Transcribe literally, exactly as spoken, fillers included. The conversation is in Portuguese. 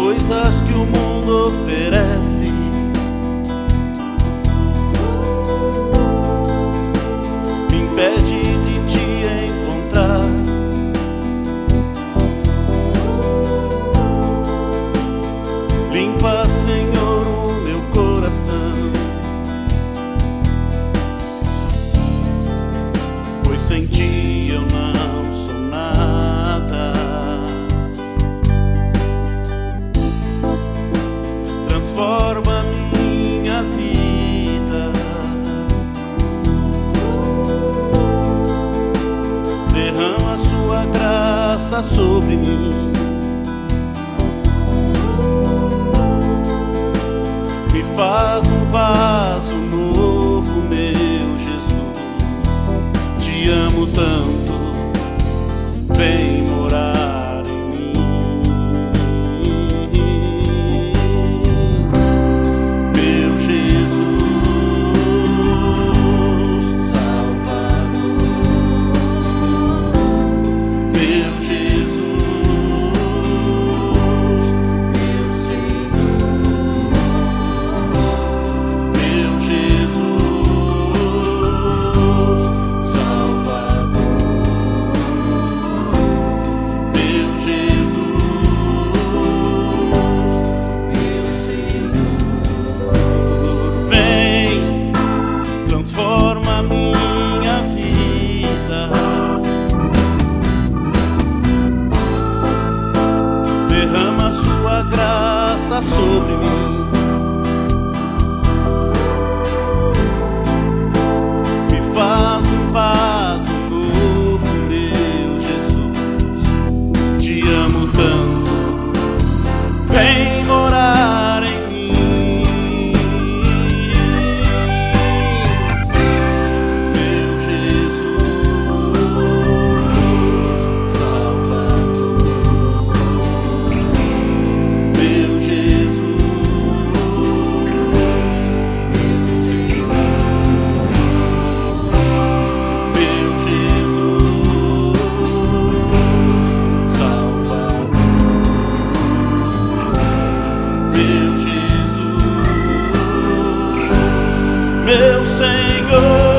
coisas que o mundo oferece. Me impede de te encontrar. Limpa, Senhor, o meu coração, pois sem ti eu não sou nada. Transforma minha vida, derrama sua graça sobre mim. Me faz um vaso novo, meu Jesus. Te amo tanto, vem morar em mim. Meu Jesus, Salvador. Meu Jesus, meu Senhor. Meu Jesus, Salvador. Meu Jesus, meu Senhor. Vem, transforma minha vida, derrama sua graça sobre mim. Me faz um vaso novo, meu Jesus. Te amo tanto, vem morar em mim. Meu Jesus, Salvador. Meu Jesus, meu Senhor. Meu Jesus, Salvador. Meu Jesus, meu Senhor.